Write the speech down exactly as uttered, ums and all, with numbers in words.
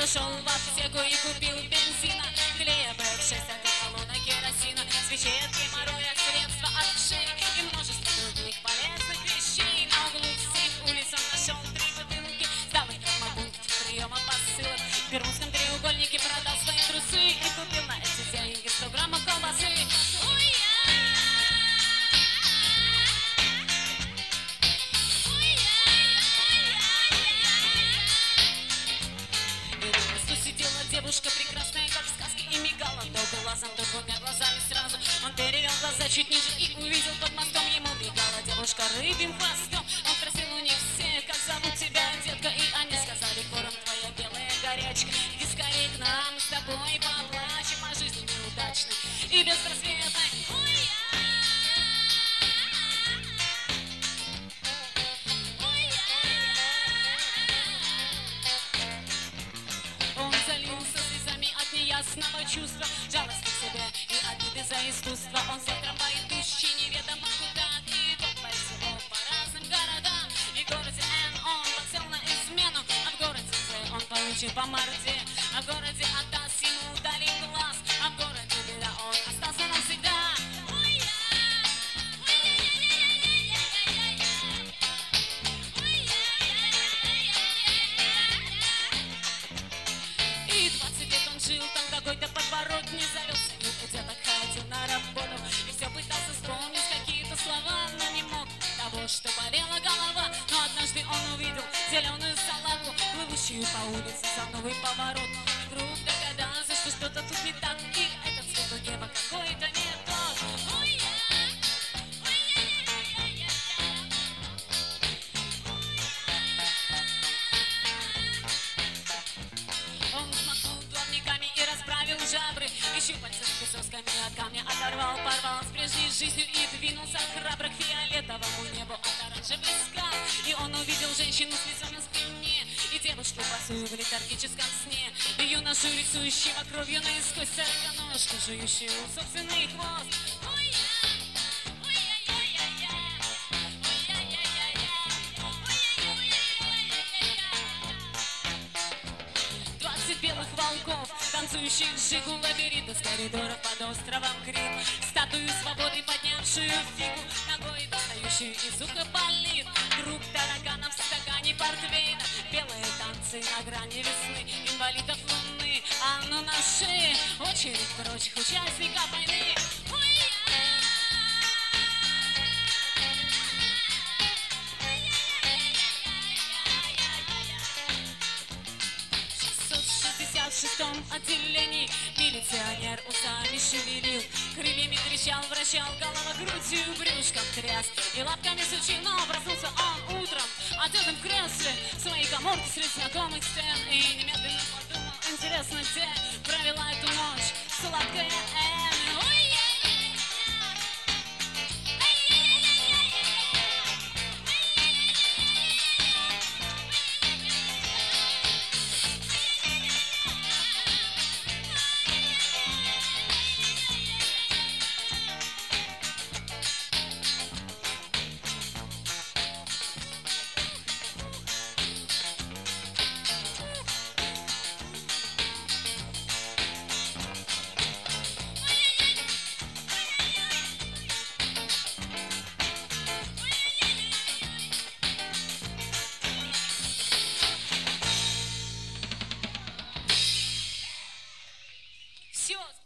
пошел в аптеку и купил бензина, хлеба в шесть одеколона, керосина, свечей от геморроя, средства от вшей и множество других полезных вещей. На углу всех улиц он нашел три бутылки, сдал их в травмопункт приема посылок. В Бермудском треугольнике продал свои трусы и купил на эти деньги сто граммов колбасы. Девушка прекрасная, как в сказке, и мигала то глазом, то двумя глазами сразу. Он перевел глаза чуть ниже и увидел под мостом. Ему бегала девушка рыбьим хвостом. Он спросил у них всех, как зовут тебя, детка, и они сказали хором: твоя белая горячка. Иди скорее к нам, с тобой поплачем о жизни неудачной и беспросветной. Ясного чувства, жалости к себе и обиды за искусство. Он взял трамвай, идущий неведомо куда, и топает всего по разным городам. И в городе Н он подсел на измену, а в городе З он получил по морде. А в городе Атас ему дали глаз, а в городе беда, он остался навсегда. Жил там какой-то подворотни, завелся и где-то ходил на работу. И все пытался вспомнить какие-то слова, но не мог того, что болела голова. Но однажды он увидел зеленую салату, плывущую по улице за новый поворот. И вдруг догадался, что что-то тут не так, и этот цвет у неба какой-то не тот. Жабры и щупальца с присосками от камня оторвал, порвал с прежней жизнью и двинулся храбро к фиолетовому небу от оранжевых скал. И он увидел женщину с лицом на спине и девушку босую в летаргическом сне, и юношу, рисующего кровью наискось, сороконожку, жующую собственный хвост. Белых волков, танцующих жигу лабиринт из коридоров под островом Крит, статую свободы, поднявшую фигу, ногой достающую из уха болит, круг тараганов в стакане портвейна, белые танцы на грани весны, инвалидов луны, а ну на шее очередь прочих участников войны. В шестом отделении милиционер усами шевелил, крыльями кричал, вращал, голова грудью, брюшком тряс и лапками сучил. Но проснулся он утром, одетым в кресле, в своей коморке среди знакомых стен, и немедленно подумал: интересно, где провела эту ночь сладкая Э.